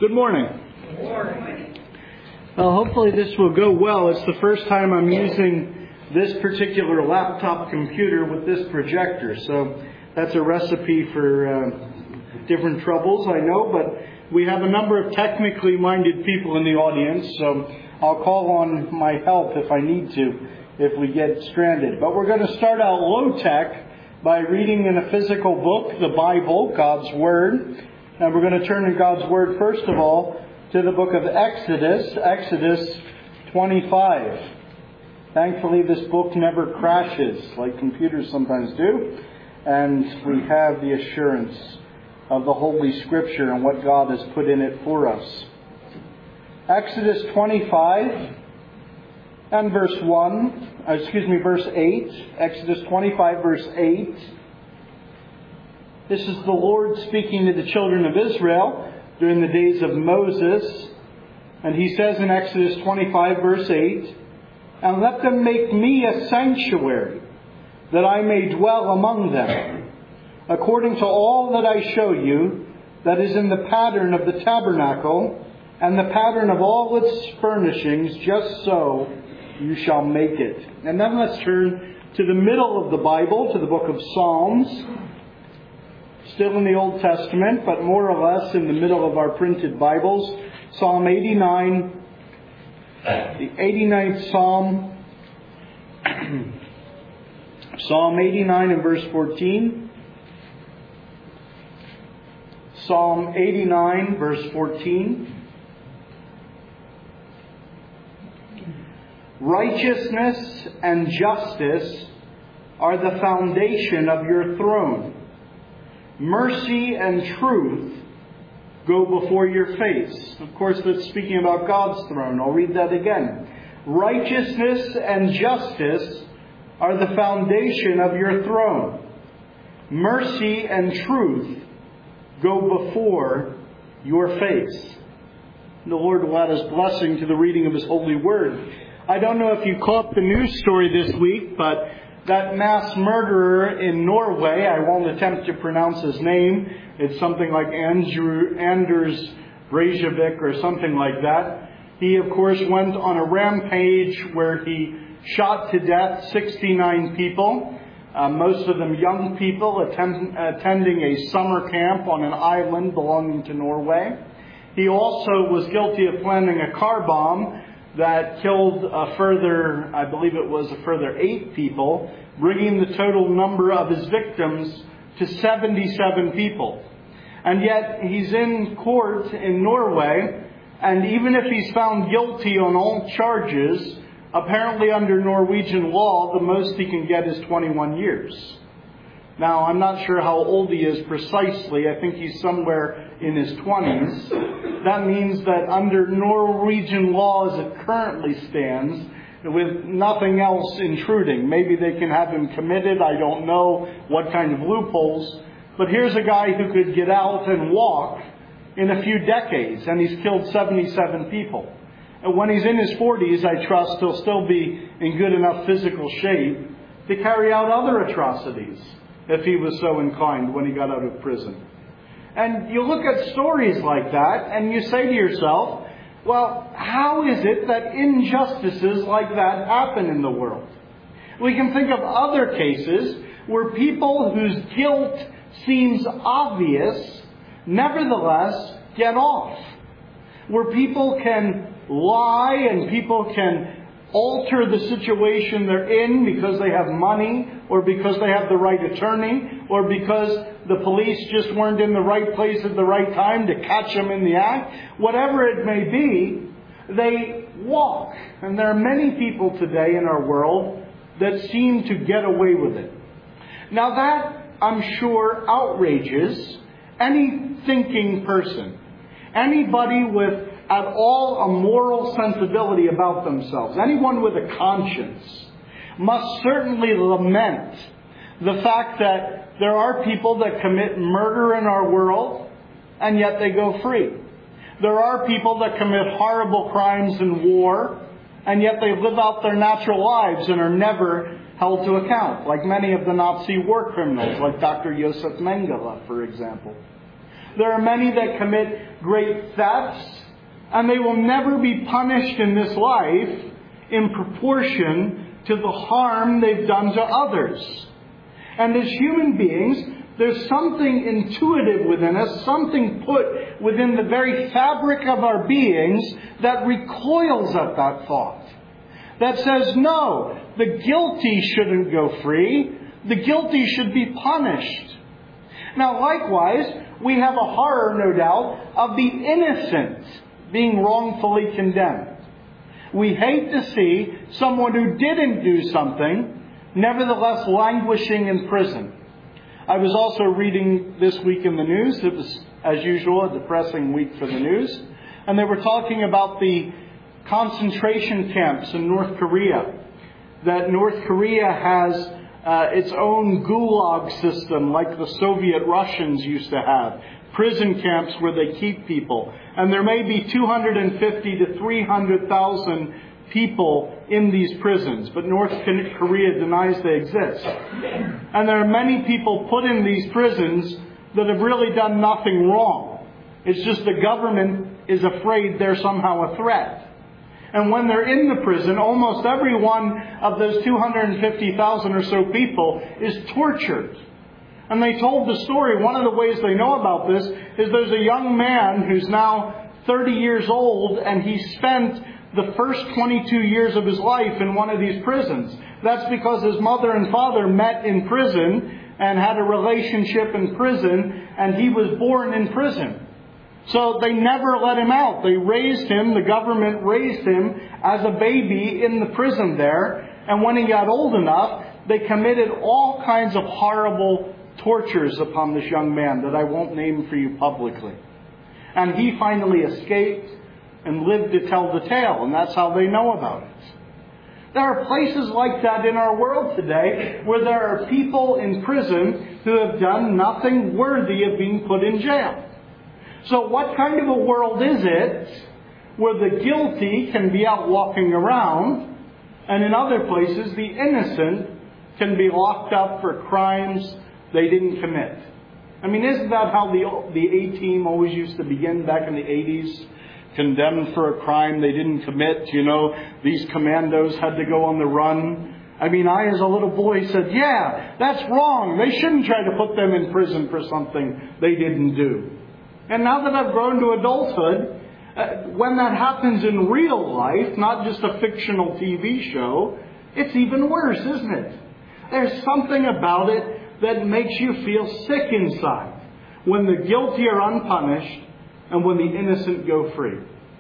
Good morning. Good morning. Well, hopefully this will go well. It's the first time I'm using this particular laptop computer with this projector, so that's a recipe for different troubles, I know, but we have a number of technically minded people in the audience, so I'll call on my help if I need to, if we get stranded. But we're going to start out low-tech by reading in a physical book, the Bible, God's Word. And we're going to turn to God's Word, first of all, to the book of Exodus 25. Thankfully, this book never crashes like computers sometimes do. And we have the assurance of the Holy Scripture and what God has put in it for us. Exodus 25 and verse 8. Exodus 25, verse 8. This is the Lord speaking to the children of Israel during the days of Moses. And he says in Exodus 25, verse 8, "And let them make me a sanctuary, that I may dwell among them, according to all that I show you, that is in the pattern of the tabernacle, and the pattern of all its furnishings, just so you shall make it." And then let's turn to the middle of the Bible, to the book of Psalms. Still in the Old Testament, but more or less in the middle of our printed Bibles. Psalm 89, the 89th Psalm. Psalm 89 and verse 14. Psalm 89, verse 14. "Righteousness and justice are the foundation of your throne. Mercy and truth go before your face." Of course, that's speaking about God's throne. I'll read that again. "Righteousness and justice are the foundation of your throne. Mercy and truth go before your face." The Lord will add His blessing to the reading of His holy word. I don't know if you caught the news story this week, but that mass murderer in Norway, I won't attempt to pronounce his name. It's something like Anders Breivik or something like that. He, of course, went on a rampage where he shot to death 69 people, most of them young people attending a summer camp on an island belonging to Norway. He also was guilty of planning a car bomb that killed a further 8 people, bringing the total number of his victims to 77 people. And yet he's in court in Norway, and even if he's found guilty on all charges, apparently under Norwegian law, the most he can get is 21 years. Now, I'm not sure how old he is precisely. I think he's somewhere in his 20s. That means that under Norwegian law as it currently stands, with nothing else intruding, maybe they can have him committed. I don't know what kind of loopholes. But here's a guy who could get out and walk in a few decades, and he's killed 77 people. And when he's in his 40s, I trust he'll still be in good enough physical shape to carry out other atrocities, if he was so inclined when he got out of prison. And you look at stories like that and you say to yourself, well, how is it that injustices like that happen in the world? We can think of other cases where people whose guilt seems obvious nevertheless get off. Where people can lie and people can alter the situation they're in because they have money, or because they have the right attorney, or because the police just weren't in the right place at the right time to catch them in the act. Whatever it may be, they walk. And there are many people today in our world that seem to get away with it. Now that, I'm sure, outrages any thinking person. Anybody with at all a moral sensibility about themselves, anyone with a conscience, must certainly lament the fact that there are people that commit murder in our world, and yet they go free. There are people that commit horrible crimes in war, and yet they live out their natural lives and are never held to account, like many of the Nazi war criminals, like Dr. Josef Mengele, for example. There are many that commit great thefts, and they will never be punished in this life in proportion to the harm they've done to others. And as human beings, there's something intuitive within us, something put within the very fabric of our beings that recoils at that thought. That says, no, the guilty shouldn't go free. The guilty should be punished. Now, likewise, we have a horror, no doubt, of the innocent being wrongfully condemned. We hate to see someone who didn't do something, nevertheless languishing in prison. I was also reading this week in the news. It was, as usual, a depressing week for the news. And they were talking about the concentration camps in North Korea. That North Korea has its own gulag system like the Soviet Russians used to have. Prison camps where they keep people. And there may be 250 to 300,000 people in these prisons, but North Korea denies they exist. And there are many people put in these prisons that have really done nothing wrong. It's just the government is afraid they're somehow a threat. And when they're in the prison, almost every one of those 250,000 or so people is tortured. And they told the story. One of the ways they know about this is there's a young man who's now 30 years old, and he spent the first 22 years of his life in one of these prisons. That's because his mother and father met in prison and had a relationship in prison, and he was born in prison. So they never let him out. They raised him, the government raised him as a baby in the prison there. And when he got old enough, they committed all kinds of horrible tortures upon this young man that I won't name for you publicly. And he finally escaped and lived to tell the tale, and that's how they know about it. There are places like that in our world today where there are people in prison who have done nothing worthy of being put in jail. So what kind of a world is it where the guilty can be out walking around, and in other places the innocent can be locked up for crimes they didn't commit? I mean, isn't that how the A-team always used to begin back in the 80s? Condemned for a crime they didn't commit. You know, these commandos had to go on the run. I mean, I as a little boy said, yeah, that's wrong. They shouldn't try to put them in prison for something they didn't do. And now that I've grown to adulthood, when that happens in real life, not just a fictional TV show, it's even worse, isn't it? There's something about it that makes you feel sick inside when the guilty are unpunished and when the innocent go free.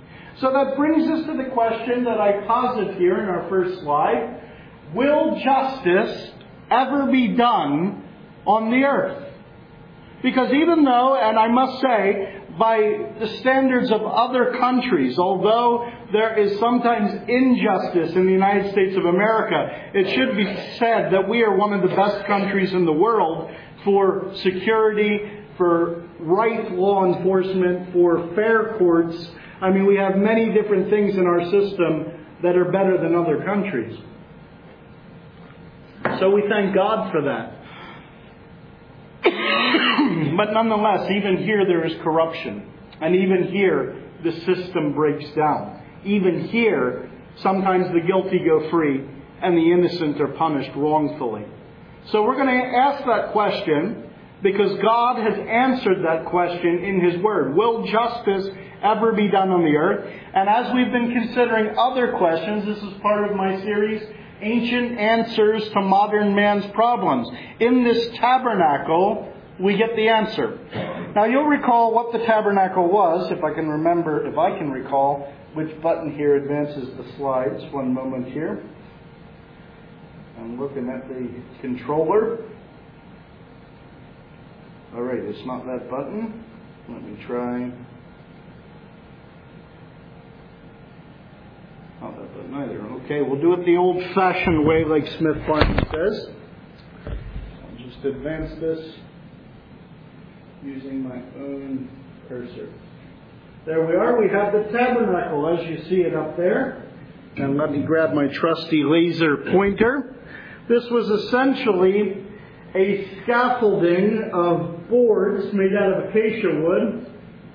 So that brings us to the question that I posit here in our first slide. Will justice ever be done on the earth? Because even though, and I must say, by the standards of other countries, although there is sometimes injustice in the United States of America, it should be said that we are one of the best countries in the world for security, for right law enforcement, for fair courts. I mean, we have many different things in our system that are better than other countries. So we thank God for that. But nonetheless, even here there is corruption. And even here, the system breaks down. Even here, sometimes the guilty go free and the innocent are punished wrongfully. So we're going to ask that question because God has answered that question in His Word. Will justice ever be done on the earth? And as we've been considering other questions, this is part of my series, Ancient Answers to Modern Man's Problems. In this tabernacle, we get the answer. Now you'll recall what the tabernacle was, if I can recall which button here advances the slides. One moment here. I'm looking at the controller. Alright, it's not that button. Let me try. Not that button either. Okay, we'll do it the old-fashioned way like Smith Barney says. I'll just advance this using my own cursor. There we are. We have the tabernacle as you see it up there. And let me grab my trusty laser pointer. This was essentially a scaffolding of boards made out of acacia wood.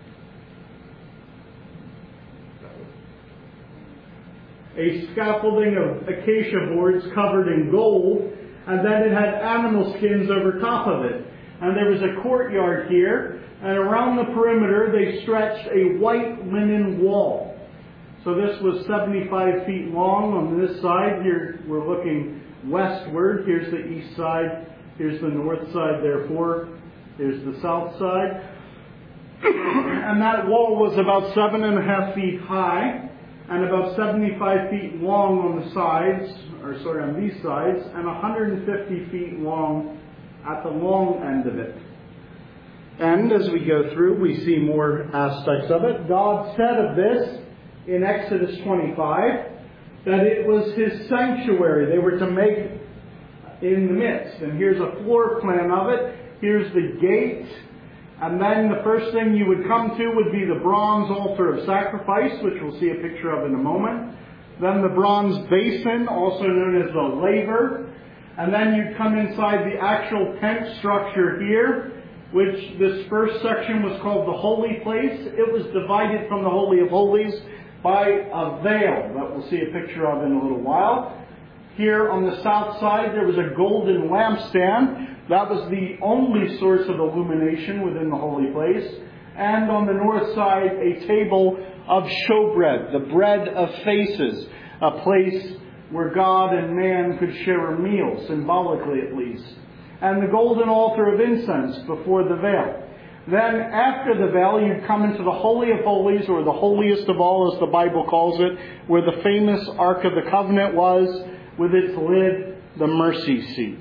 A scaffolding of acacia boards covered in gold, and then it had animal skins over top of it. And there was a courtyard here, and around the perimeter they stretched a white linen wall. So this was 75 feet long on this side. Here we're looking westward. Here's the east side. Here's the north side, therefore. Here's the south side. And that wall was about 7.5 feet high and about 75 feet long on the sides, on these sides, and 150 feet long at the long end of it. And as we go through, we see more aspects of it. God said of this in Exodus 25 that it was His sanctuary they were to make in the midst. And here's a floor plan of it. Here's the gate. And then the first thing you would come to would be the bronze altar of sacrifice, which we'll see a picture of in a moment. Then the bronze basin, also known as the laver. And then you'd come inside the actual tent structure here, which this first section was called the holy place. It was divided from the Holy of Holies by a veil that we'll see a picture of in a little while. Here on the south side there was a golden lampstand. That was the only source of illumination within the holy place. And on the north side, a table of showbread, the bread of faces, a place where God and man could share a meal, symbolically at least. And the golden altar of incense before the veil. Then after the veil, you'd come into the Holy of Holies, or the holiest of all as the Bible calls it, where the famous Ark of the Covenant was, with its lid, the mercy seat.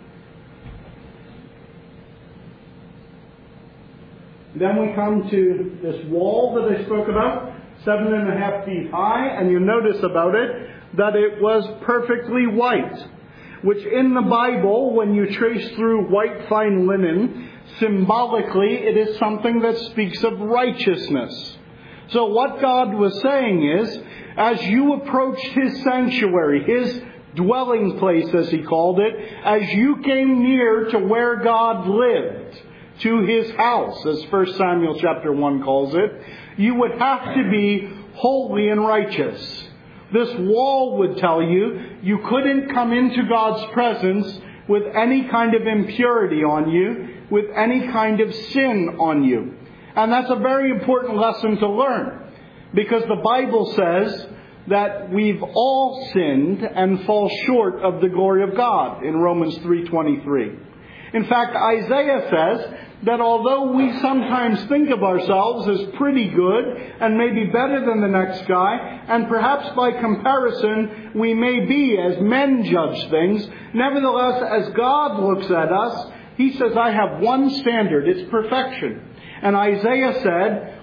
Then we come to this wall that I spoke about, 7.5 feet high, and you notice about it that it was perfectly white, which in the Bible, when you trace through white fine linen, symbolically it is something that speaks of righteousness. So what God was saying is, as you approached His sanctuary, His dwelling place as He called it, as you came near to where God lived, to His house, as 1 Samuel chapter 1 calls it, you would have to be holy and righteous. This wall would tell you you couldn't come into God's presence with any kind of impurity on you, with any kind of sin on you. And that's a very important lesson to learn, because the Bible says that we've all sinned and fall short of the glory of God in Romans 3:23. In fact, Isaiah says that although we sometimes think of ourselves as pretty good and maybe better than the next guy, and perhaps by comparison we may be as men judge things, nevertheless, as God looks at us, He says, I have one standard, it's perfection. And Isaiah said,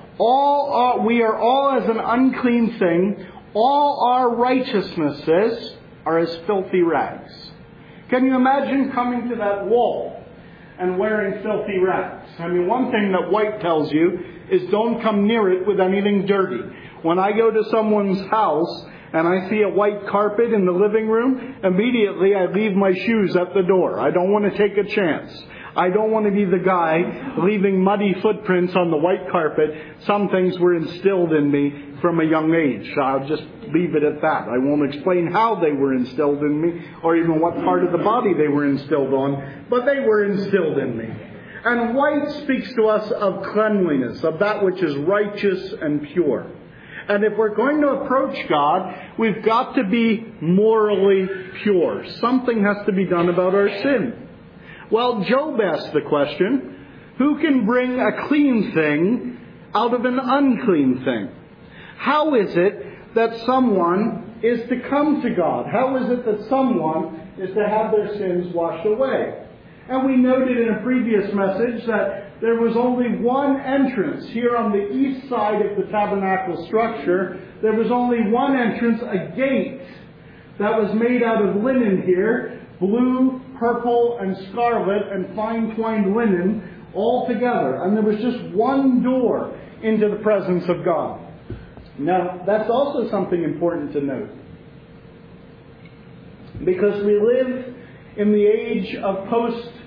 we are all as an unclean thing, all our righteousnesses are as filthy rags. Can you imagine coming to that wall and wearing filthy rags? I mean, one thing that white tells you is don't come near it with anything dirty. When I go to someone's house and I see a white carpet in the living room, immediately I leave my shoes at the door. I don't want to take a chance. I don't want to be the guy leaving muddy footprints on the white carpet. Some things were instilled in me from a young age. I'll just leave it at that. I won't explain how they were instilled in me or even what part of the body they were instilled on, but they were instilled in me. And white speaks to us of cleanliness, of that which is righteous and pure. And if we're going to approach God, we've got to be morally pure. Something has to be done about our sin. Well, Job asked the question, who can bring a clean thing out of an unclean thing? How is it that someone is to come to God? How is it that someone is to have their sins washed away? And we noted in a previous message that there was only one entrance here on the east side of the tabernacle structure. There was only one entrance, a gate that was made out of linen here, blue, purple, and scarlet, and fine twined linen all together. And there was just one door into the presence of God. Now, that's also something important to note, because we live in the age of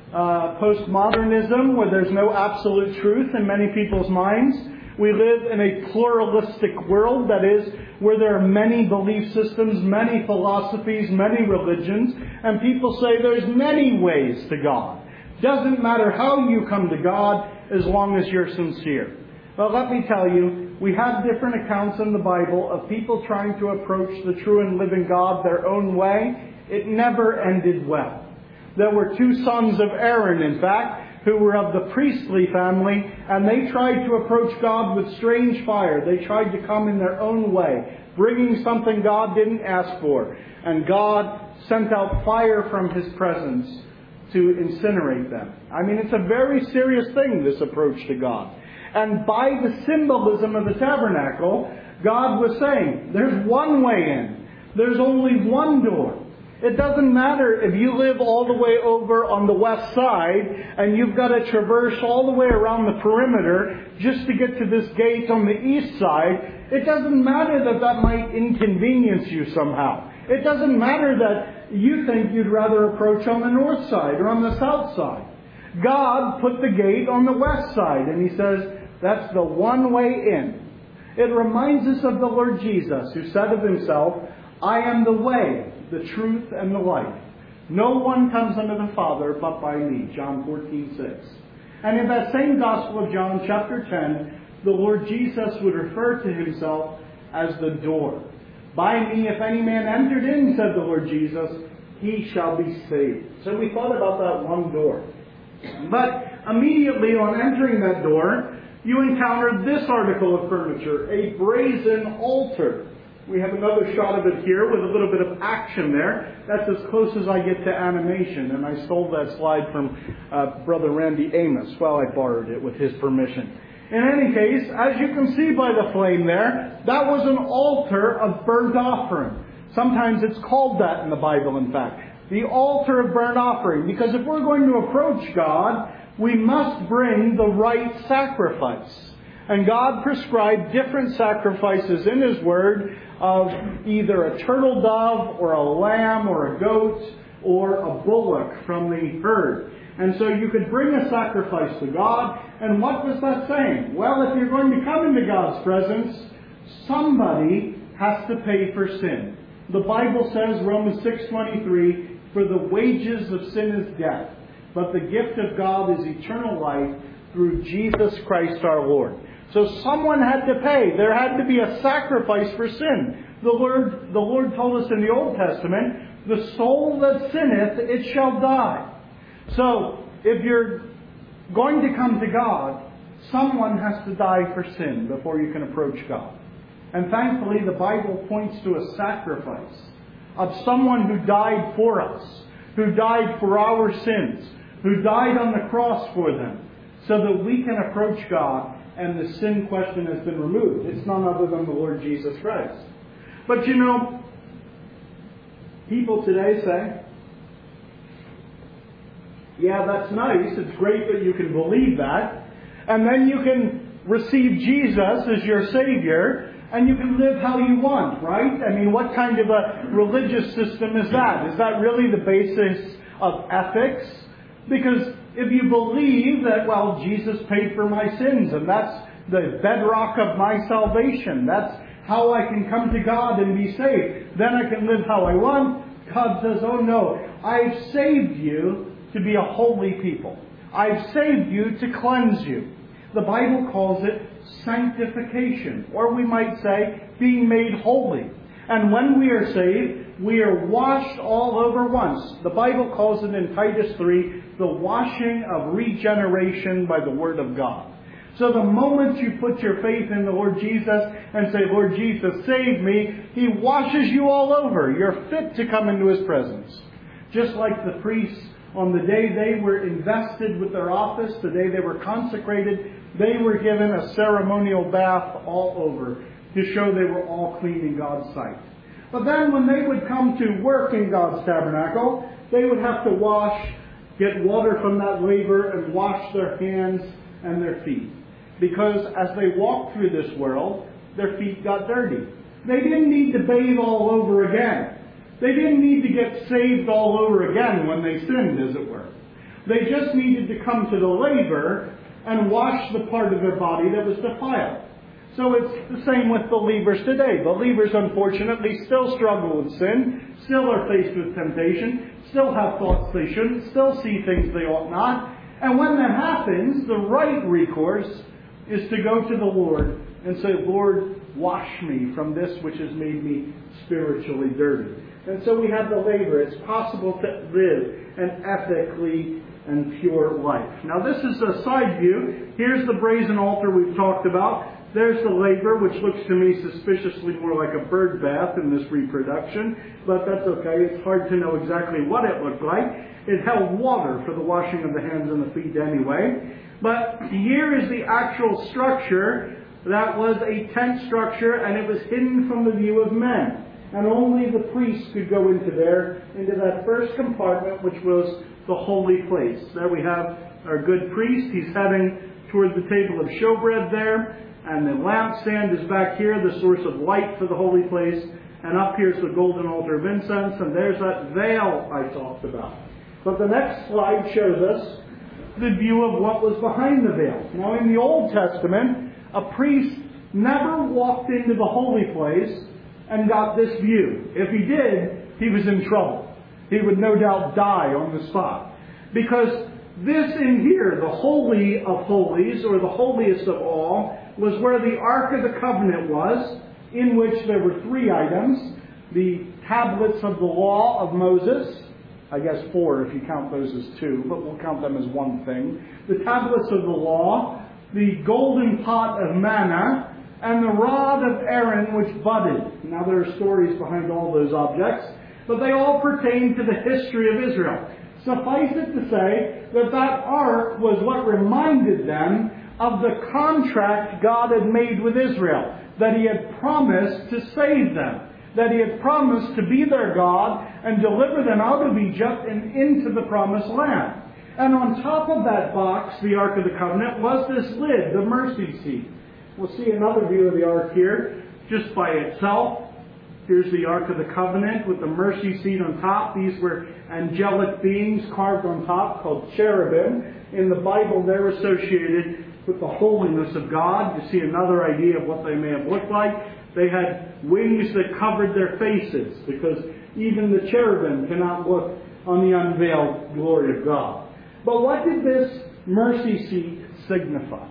postmodernism, where there's no absolute truth in many people's minds. We live in a pluralistic world, that is, where there are many belief systems, many philosophies, many religions, and people say there's many ways to God. Doesn't matter how you come to God as long as you're sincere. But let me tell you, we have different accounts in the Bible of people trying to approach the true and living God their own way. It never ended well. There were two sons of Aaron, in fact, who were of the priestly family, and they tried to approach God with strange fire. They tried to come in their own way, bringing something God didn't ask for. And God sent out fire from His presence to incinerate them. I mean, it's a very serious thing, this approach to God. And by the symbolism of the tabernacle, God was saying, there's one way in. There's only one door. It doesn't matter if you live all the way over on the west side and you've got to traverse all the way around the perimeter just to get to this gate on the east side. It doesn't matter that that might inconvenience you somehow. It doesn't matter that you think you'd rather approach on the north side or on the south side. God put the gate on the west side, and He says that's the one way in. It reminds us of the Lord Jesus, who said of Himself, I am the way, the truth, and the life. No one comes unto the Father but by me. John 14:6. And in that same Gospel of John, chapter 10, the Lord Jesus would refer to Himself as the door. By me, if any man entered in, said the Lord Jesus, he shall be saved. So we thought about that one door. But immediately on entering that door, you encountered this article of furniture, a brazen altar. We have another shot of it here with a little bit of action there. That's as close as I get to animation. And I stole that slide from Brother Randy Amos. Well, I borrowed it with his permission. In any case, as you can see by the flame there, that was an altar of burnt offering. Sometimes it's called that in the Bible, in fact. The altar of burnt offering. Because if we're going to approach God, we must bring the right sacrifice. And God prescribed different sacrifices in His Word of either a turtle dove or a lamb or a goat or a bullock from the herd. And so you could bring a sacrifice to God. And what was that saying? Well, if you're going to come into God's presence, somebody has to pay for sin. The Bible says, Romans 6:23, for the wages of sin is death, but the gift of God is eternal life through Jesus Christ our Lord. So someone had to pay. There had to be a sacrifice for sin. The Lord told us in the Old Testament, the soul that sinneth, it shall die. So if you're going to come to God, someone has to die for sin before you can approach God. And thankfully, the Bible points to a sacrifice of someone who died for us, who died for our sins, who died on the cross for them, so that we can approach God and the sin question has been removed. It's none other than the Lord Jesus Christ. But you know, people today say, yeah, that's nice. It's great that you can believe that. And then you can receive Jesus as your Savior and you can live how you want, right? I mean, what kind of a religious system is that? Is that really the basis of ethics? Because if you believe that, well, Jesus paid for my sins and that's the bedrock of my salvation, that's how I can come to God and be saved, then I can live how I want. God says, oh no, I've saved you to be a holy people. I've saved you to cleanse you. The Bible calls it sanctification, or we might say being made holy. And when we are saved, we are washed all over once. The Bible calls it in Titus 3, the washing of regeneration by the Word of God. So the moment you put your faith in the Lord Jesus and say, Lord Jesus, save me, He washes you all over. You're fit to come into His presence. Just like the priests, on the day they were invested with their office, the day they were consecrated, they were given a ceremonial bath all over to show they were all clean in God's sight. But then when they would come to work in God's tabernacle, they would have to get water from that laver and wash their hands and their feet. Because as they walked through this world, their feet got dirty. They didn't need to bathe all over again. They didn't need to get saved all over again when they sinned, as it were. They just needed to come to the laver and wash the part of their body that was defiled. So it's the same with believers today. Believers, unfortunately, still struggle with sin, still are faced with temptation, still have thoughts they shouldn't, still see things they ought not. And when that happens, the right recourse is to go to the Lord and say, Lord, wash me from this which has made me spiritually dirty. And so we have the laver. It's possible to live an ethically and pure life. Now this is a side view. Here's the brazen altar we've talked about. There's the laver, which looks to me suspiciously more like a bird bath in this reproduction. But that's okay. It's hard to know exactly what it looked like. It held water for the washing of the hands and the feet anyway. But here is the actual structure that was a tent structure, and it was hidden from the view of men. And only the priests could go into that first compartment, which was the holy place. There we have our good priest. He's heading toward the table of showbread there. And the lampstand is back here, the source of light for the holy place. And up here's the golden altar of incense. And there's that veil I talked about. But the next slide shows us the view of what was behind the veil. Now in the Old Testament, a priest never walked into the holy place and got this view. If he did, he was in trouble. He would no doubt die on the spot. Because this in here, the Holy of Holies, or the holiest of all, was where the Ark of the Covenant was, in which there were 3 items. The tablets of the law of Moses, I guess 4 if you count those as 2, but we'll count them as one thing. The tablets of the law, the golden pot of manna, and the rod of Aaron which budded. Now there are stories behind all those objects, but they all pertain to the history of Israel. Suffice it to say that ark was what reminded them of the contract God had made with Israel, that He had promised to save them, that He had promised to be their God and deliver them out of Egypt and into the promised land. And on top of that box, the Ark of the Covenant, was this lid, the mercy seat. We'll see another view of the Ark here, just by itself. Here's the Ark of the Covenant with the mercy seat on top. These were angelic beings carved on top called cherubim. In the Bible, they're associated with the holiness of God. You see another idea of what they may have looked like. They had wings that covered their faces, because even the cherubim cannot look on the unveiled glory of God. But what did this mercy seat signify?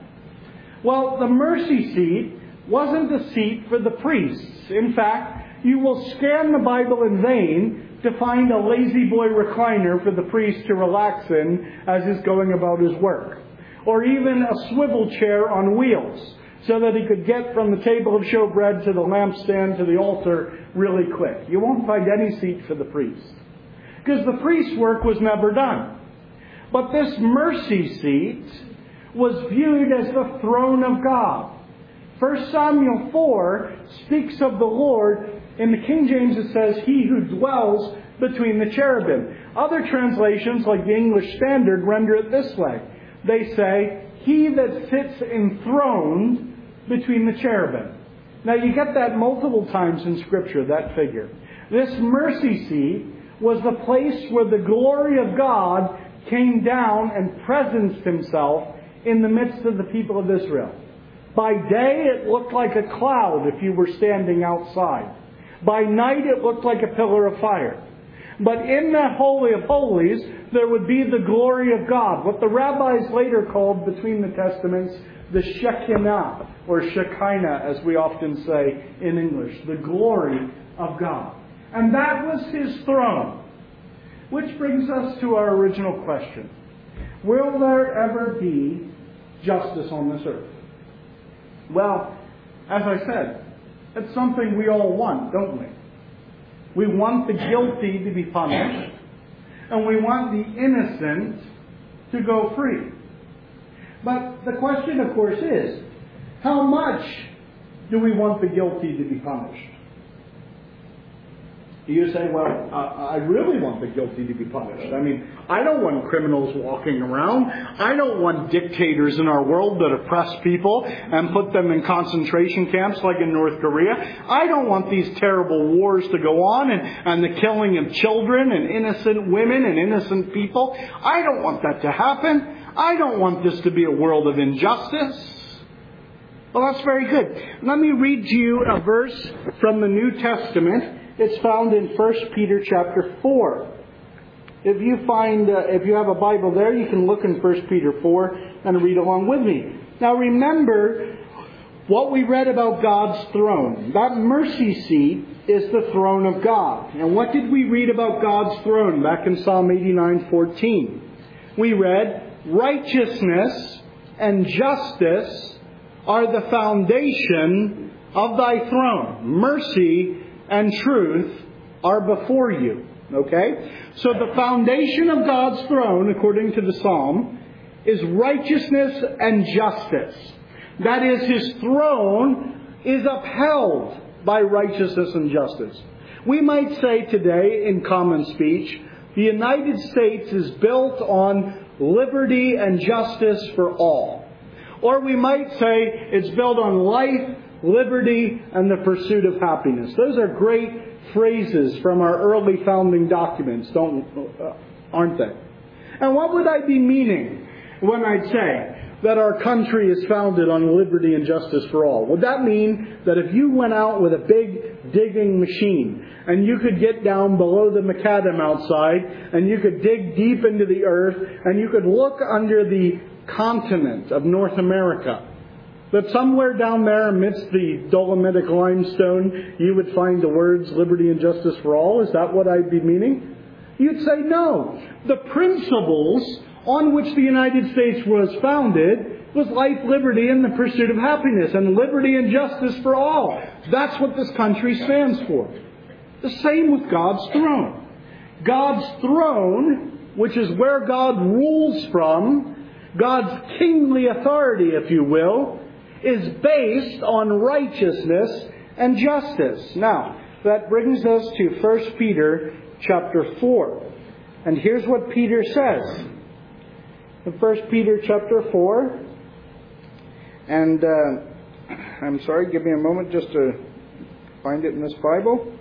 Well, the mercy seat wasn't a seat for the priests. In fact, you will scan the Bible in vain to find a lazy boy recliner for the priest to relax in as he's going about his work. Or even a swivel chair on wheels, so that he could get from the table of showbread to the lampstand to the altar really quick. You won't find any seat for the priest, because the priest's work was never done. But this mercy seat was viewed as the throne of God. 1 Samuel 4 speaks of the Lord. In the King James it says, He who dwells between the cherubim. Other translations, like the English Standard, render it this way. They say, He that sits enthroned between the cherubim. Now you get that multiple times in Scripture, that figure. This mercy seat was the place where the glory of God came down and presenced Himself in the midst of the people of Israel. By day it looked like a cloud if you were standing outside. By night it looked like a pillar of fire. But in the Holy of Holies, there would be the glory of God. What the rabbis later called, between the Testaments, the Shekinah, or Shekinah, as we often say in English. The glory of God. And that was His throne. Which brings us to our original question. Will there ever be justice on this earth? Well, as I said, it's something we all want, don't we? We want the guilty to be punished, and we want the innocent to go free. But the question, of course, is, how much do we want the guilty to be punished? You say, well, I really want the guilty to be punished. I mean, I don't want criminals walking around. I don't want dictators in our world that oppress people and put them in concentration camps like in North Korea. I don't want these terrible wars to go on and the killing of children and innocent women and innocent people. I don't want that to happen. I don't want this to be a world of injustice. Well, that's very good. Let me read to you a verse from the New Testament. It's found in 1 Peter chapter 4. If you have a Bible there, you can look in 1 Peter 4 and read along with me. Now remember what we read about God's throne. That mercy seat is the throne of God. And what did we read about God's throne back in Psalm 89:14? We read, righteousness and justice are the foundation of thy throne. Mercy and truth are before you. Okay? So the foundation of God's throne, according to the Psalm, is righteousness and justice. That is, His throne is upheld by righteousness and justice. We might say today, in common speech, the United States is built on liberty and justice for all. Or we might say it's built on life, liberty, and the pursuit of happiness. Those are great phrases from our early founding documents, aren't they? And what would I be meaning when I'd say that our country is founded on liberty and justice for all? Would that mean that if you went out with a big digging machine and you could get down below the macadam outside and you could dig deep into the earth and you could look under the continent of North America, that somewhere down there amidst the Dolomitic limestone you would find the words liberty and justice for all? Is that what I'd be meaning? You'd say no. The principles on which the United States was founded was life, liberty, and the pursuit of happiness, and liberty and justice for all. That's what this country stands for. The same with God's throne. God's throne, which is where God rules from, God's kingly authority, if you will, is based on righteousness and justice. Now, that brings us to 1 Peter chapter 4. And here's what Peter says. In 1 Peter chapter 4, and I'm sorry, give me a moment just to find it in this Bible.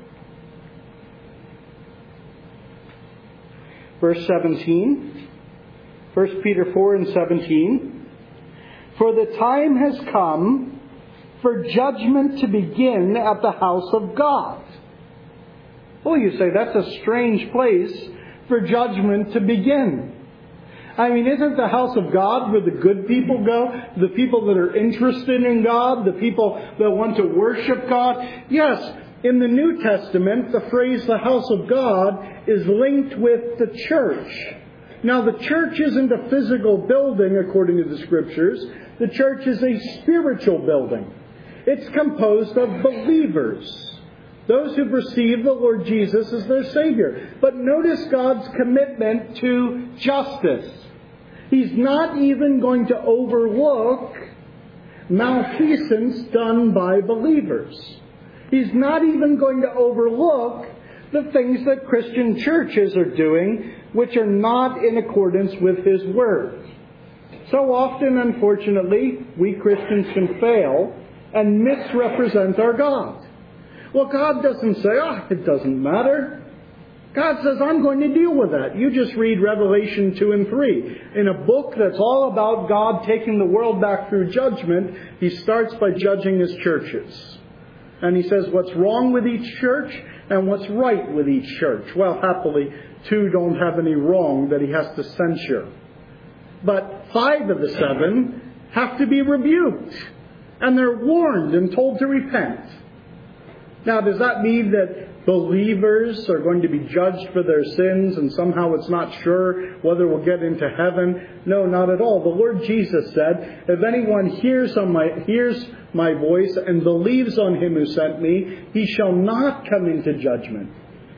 Verse 17. 1 Peter 4 and 17. For the time has come for judgment to begin at the house of God. Oh, you say, that's a strange place for judgment to begin. I mean, isn't the house of God where the good people go? The people that are interested in God? The people that want to worship God? Yes, in the New Testament, the phrase the house of God is linked with the church. Now, the church isn't a physical building, according to the Scriptures. The church is a spiritual building. It's composed of believers, those who've received the Lord Jesus as their Savior. But notice God's commitment to justice. He's not even going to overlook malfeasance done by believers. He's not even going to overlook the things that Christian churches are doing which are not in accordance with His Word. So often, unfortunately, we Christians can fail and misrepresent our God. Well, God doesn't say, it doesn't matter. God says, I'm going to deal with that. You just read Revelation 2 and 3. In a book that's all about God taking the world back through judgment, He starts by judging His churches. And He says what's wrong with each church and what's right with each church. Well, happily, 2 don't have any wrong that He has to censure. But 5 of the 7 have to be rebuked. And they're warned and told to repent. Now, does that mean that believers are going to be judged for their sins and somehow it's not sure whether we'll get into heaven? No, not at all. The Lord Jesus said, if anyone hears my voice and believes on Him who sent me, he shall not come into judgment,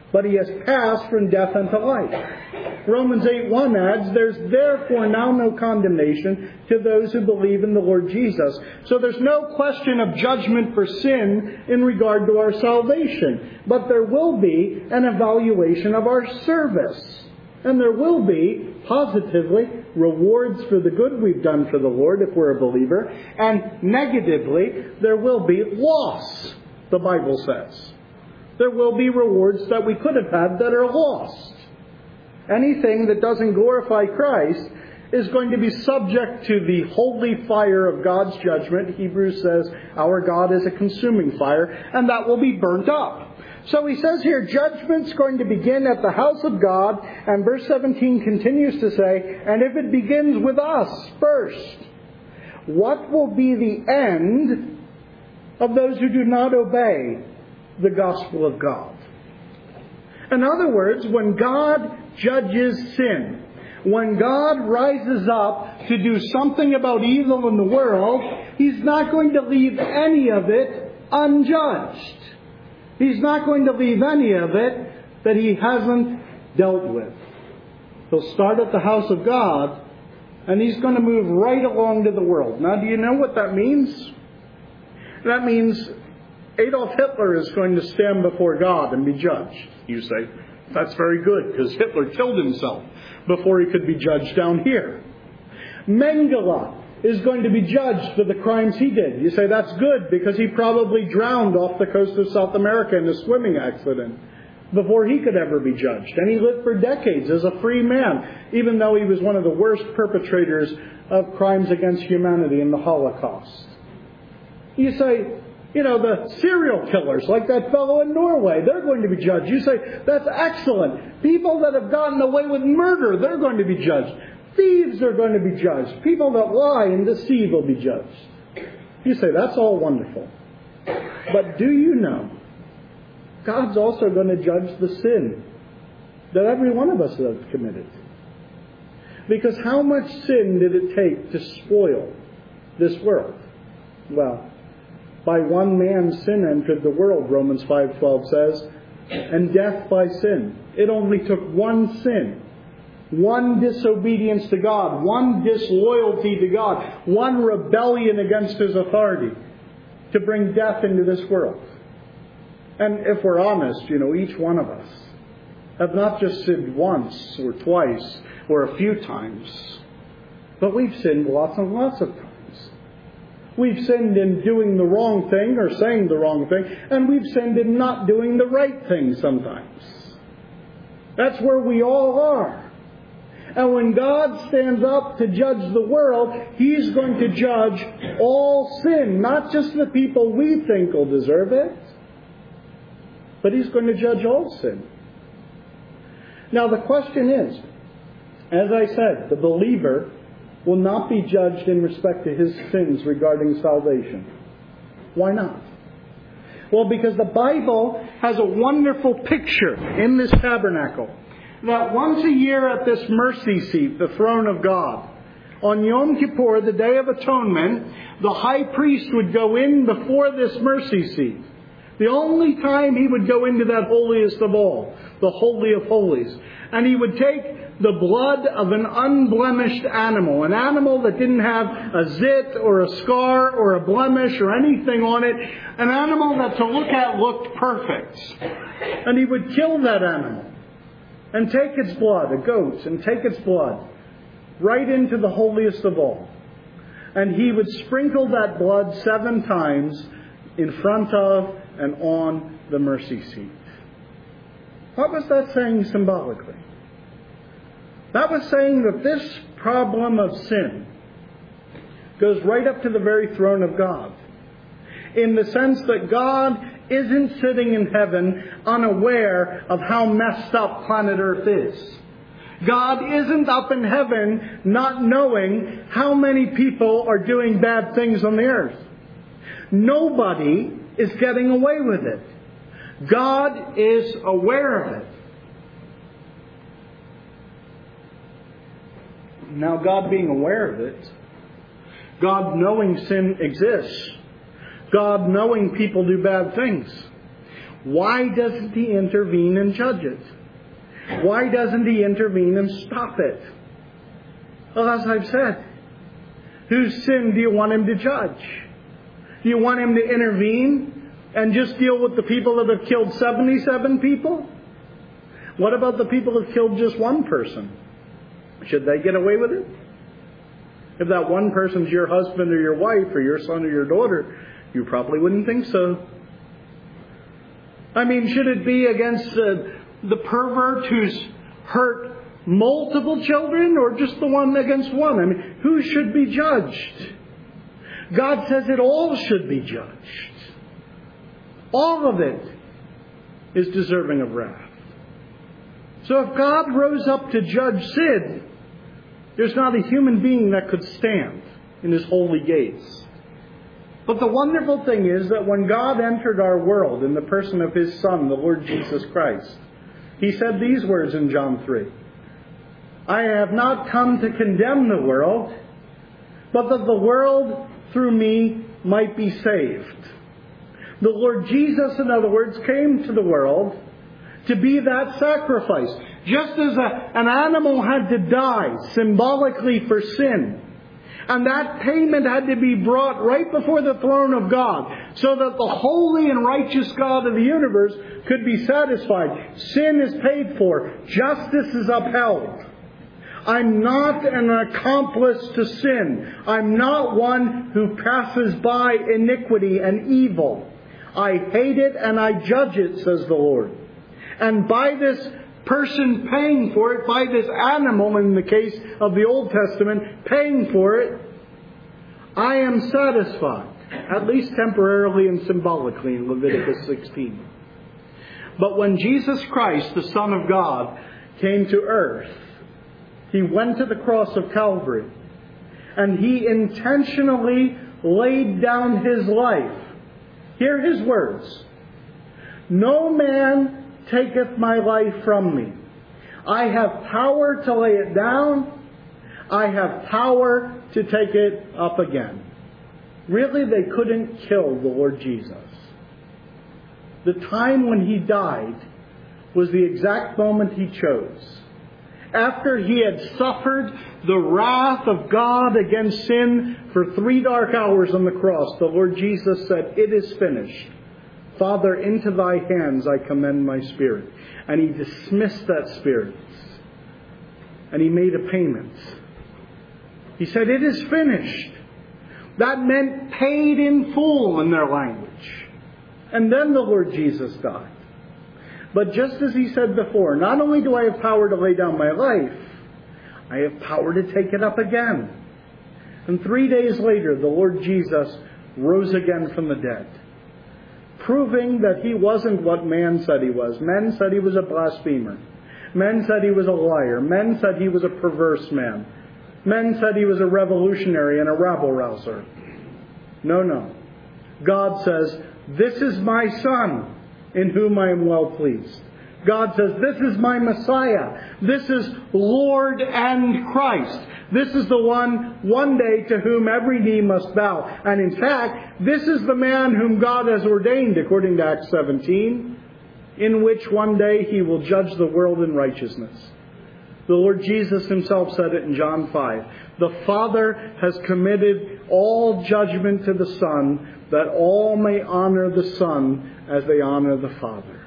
but he has passed from death unto life. Romans 8:1 adds, there's therefore now no condemnation to those who believe in the Lord Jesus. So there's no question of judgment for sin in regard to our salvation. But there will be an evaluation of our service. And there will be, positively, rewards for the good we've done for the Lord if we're a believer. And negatively, there will be loss, the Bible says. There will be rewards that we could have had that are lost. Anything that doesn't glorify Christ is going to be subject to the holy fire of God's judgment. Hebrews says our God is a consuming fire, and that will be burnt up. So he says here, judgment's going to begin at the house of God, and verse 17 continues to say, and if it begins with us first, what will be the end of those who do not obey the gospel of God? In other words, when God judges sin, when God rises up to do something about evil in the world, He's not going to leave any of it unjudged. He's not going to leave any of it that He hasn't dealt with. He'll start at the house of God, and He's going to move right along to the world. Now, do you know what that means? That means Adolf Hitler is going to stand before God and be judged. You say, that's very good, because Hitler killed himself before he could be judged down here. Mengele is going to be judged for the crimes he did. You say, that's good, because he probably drowned off the coast of South America in a swimming accident before he could ever be judged. And he lived for decades as a free man, even though he was one of the worst perpetrators of crimes against humanity in the Holocaust. You say, the serial killers, like that fellow in Norway, they're going to be judged. You say, that's excellent. People that have gotten away with murder, they're going to be judged. Thieves are going to be judged. People that lie and deceive will be judged. You say, that's all wonderful. But do you know, God's also going to judge the sin that every one of us has committed. Because how much sin did it take to spoil this world? Well, by one man's sin entered the world, Romans 5:12 says, and death by sin. It only took one sin, one disobedience to God, one disloyalty to God, one rebellion against His authority to bring death into this world. And if we're honest, each one of us have not just sinned once or twice or a few times, but we've sinned lots and lots of times. We've sinned in doing the wrong thing or saying the wrong thing, and we've sinned in not doing the right thing sometimes. That's where we all are. And when God stands up to judge the world, He's going to judge all sin, not just the people we think will deserve it, but He's going to judge all sin. Now the question is, as I said, the believer will not be judged in respect to his sins regarding salvation. Why not? Well, because the Bible has a wonderful picture in this tabernacle that once a year at this mercy seat, the throne of God, on Yom Kippur, the Day of Atonement, the high priest would go in before this mercy seat. The only time he would go into that holiest of all, the Holy of Holies. And he would take the blood of an unblemished animal, an animal that didn't have a zit or a scar or a blemish or anything on it, an animal that to look at looked perfect. And he would kill that animal and take its blood, a goat, and take its blood right into the holiest of all. And he would sprinkle that blood 7 times in front of and on the mercy seat. What was that saying symbolically? That was saying that this problem of sin goes right up to the very throne of God. In the sense that God isn't sitting in heaven unaware of how messed up planet Earth is. God isn't up in heaven not knowing how many people are doing bad things on the earth. Nobody is getting away with it. God is aware of it. Now, God being aware of it, God knowing sin exists, God knowing people do bad things, Why doesn't He intervene and judge it? Why doesn't He intervene and stop it? Well, as I've said, whose sin do you want Him to judge? Do you want Him to intervene and just deal with the people that have killed 77 people? What about the people that have killed just one person? Should they get away with it? If that one person's your husband or your wife or your son or your daughter, you probably wouldn't think so. I mean, should it be against the pervert who's hurt multiple children, or just the one against one? I mean, who should be judged? God says it all should be judged. All of it is deserving of wrath. So if God rose up to judge sin, there's not a human being that could stand in His holy gates. But the wonderful thing is that when God entered our world in the person of His Son, the Lord Jesus Christ, He said these words in John 3. I have not come to condemn the world, but that the world through me might be saved. The Lord Jesus, in other words, came to the world to be that sacrifice. Just as an animal had to die symbolically for sin, and that payment had to be brought right before the throne of God so that the holy and righteous God of the universe could be satisfied. Sin is paid for. Justice is upheld. I'm not an accomplice to sin. I'm not one who passes by iniquity and evil. I hate it and I judge it, says the Lord. And by this person paying for it, by this animal in the case of the Old Testament paying for it, I am satisfied, at least temporarily and symbolically in Leviticus 16. But when Jesus Christ, the Son of God, came to earth, He went to the cross of Calvary and He intentionally laid down His life. Hear His words. No man taketh my life from me. I have power to lay it down. I have power to take it up again. Really, they couldn't kill the Lord Jesus. The time when He died was the exact moment He chose. After He had suffered the wrath of God against sin for 3 dark hours on the cross, the Lord Jesus said, "It is finished. Father, into Thy hands I commend my spirit." And He dismissed that spirit. And He made a payment. He said, "It is finished." That meant paid in full in their language. And then the Lord Jesus died. But just as He said before, not only do I have power to lay down my life, I have power to take it up again. And 3 days later, the Lord Jesus rose again from the dead, proving that He wasn't what man said He was. Men said He was a blasphemer. Men said He was a liar. Men said He was a perverse man. Men said He was a revolutionary and a rabble-rouser. No. God says, "This is my Son, in whom I am well pleased." God says, "This is my Messiah. This is Lord and Christ. This is the one day to whom every knee must bow. And in fact, this is the man whom God has ordained, according to Acts 17, in which one day He will judge the world in righteousness." The Lord Jesus Himself said it in John 5. The Father has committed all judgment to the Son, that all may honor the Son as they honor the Father.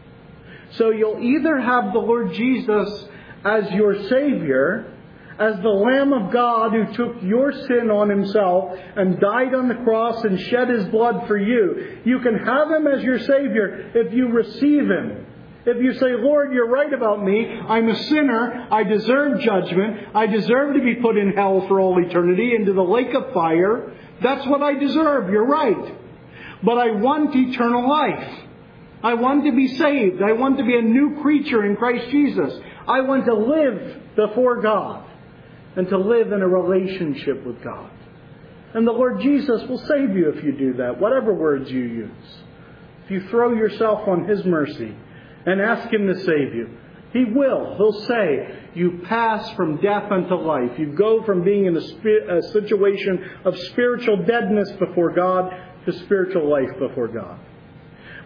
So you'll either have the Lord Jesus as your Savior, as the Lamb of God who took your sin on Himself and died on the cross and shed His blood for you. You can have Him as your Savior if you receive Him. If you say, "Lord, You're right about me. I'm a sinner. I deserve judgment. I deserve to be put in hell for all eternity, into the lake of fire. That's what I deserve. You're right. But I want eternal life. I want to be saved. I want to be a new creature in Christ Jesus. I want to live before God and to live in a relationship with God." And the Lord Jesus will save you if you do that, whatever words you use. If you throw yourself on His mercy and ask Him to save you, He will. He'll say, you pass from death unto life. You go from being in a situation of spiritual deadness before God to spiritual life before God.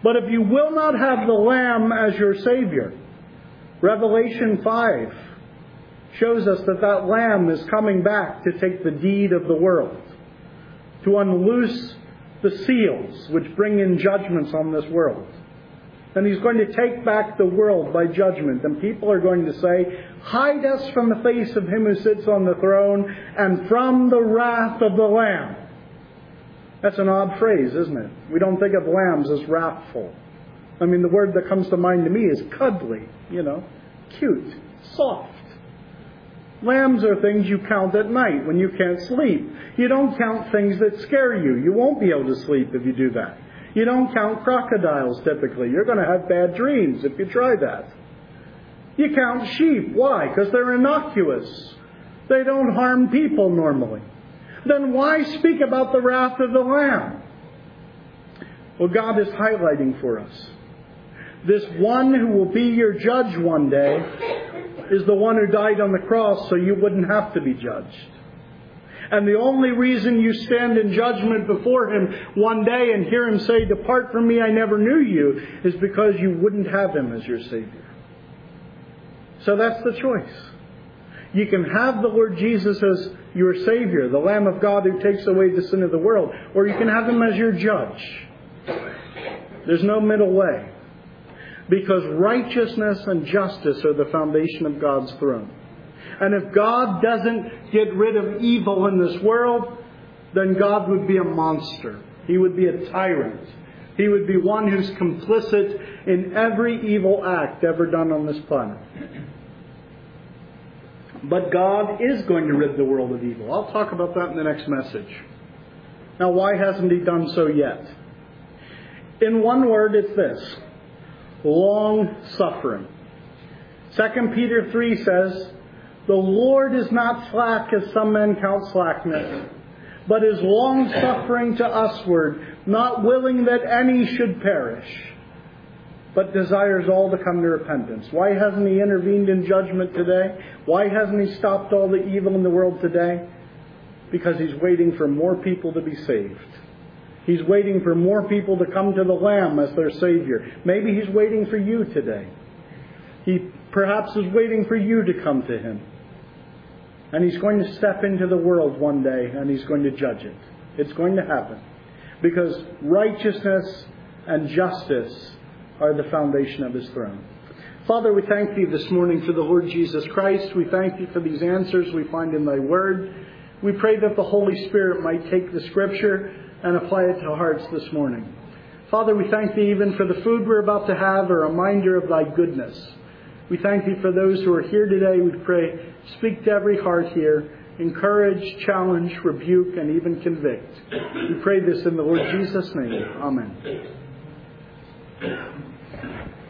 But if you will not have the Lamb as your Savior, Revelation 5 shows us that that Lamb is coming back to take the deed of the world, to unloose the seals which bring in judgments on this world. And He's going to take back the world by judgment. And people are going to say, hide us from the face of Him who sits on the throne and from the wrath of the Lamb. That's an odd phrase, isn't it? We don't think of lambs as wrathful. I mean, the word that comes to mind to me is cuddly, cute, soft. Lambs are things you count at night when you can't sleep. You don't count things that scare you. You won't be able to sleep if you do that. You don't count crocodiles typically. You're going to have bad dreams if you try that. You count sheep. Why? Because they're innocuous. They don't harm people normally. Then why speak about the wrath of the Lamb? Well, God is highlighting for us. This one who will be your judge one day is the one who died on the cross so you wouldn't have to be judged. And the only reason you stand in judgment before Him one day and hear Him say, "Depart from me, I never knew you," is because you wouldn't have Him as your Savior. So that's the choice. You can have the Lord Jesus as your Savior, the Lamb of God who takes away the sin of the world, or you can have Him as your judge. There's no middle way. Because righteousness and justice are the foundation of God's throne. And if God doesn't get rid of evil in this world, then God would be a monster. He would be a tyrant. He would be one who's complicit in every evil act ever done on this planet. But God is going to rid the world of evil. I'll talk about that in the next message. Now, why hasn't He done so yet? In one word, it's this: long-suffering. 2 Peter 3 says, "The Lord is not slack as some men count slackness, but is long-suffering to usward, not willing that any should perish, but desires all to come to repentance." Why hasn't He intervened in judgment today? Why hasn't He stopped all the evil in the world today? Because He's waiting for more people to be saved. He's waiting for more people to come to the Lamb as their Savior. Maybe He's waiting for you today. He perhaps is waiting for you to come to Him. And He's going to step into the world one day and He's going to judge it. It's going to happen. Because righteousness and justice are the foundation of His throne. Father, we thank Thee this morning for the Lord Jesus Christ. We thank Thee for these answers we find in Thy Word. We pray that the Holy Spirit might take the Scripture and apply it to hearts this morning. Father, we thank Thee even for the food we're about to have, a reminder of Thy goodness. We thank Thee for those who are here today. We pray, speak to every heart here. Encourage, challenge, rebuke, and even convict. We pray this in the Lord Jesus' name. Amen.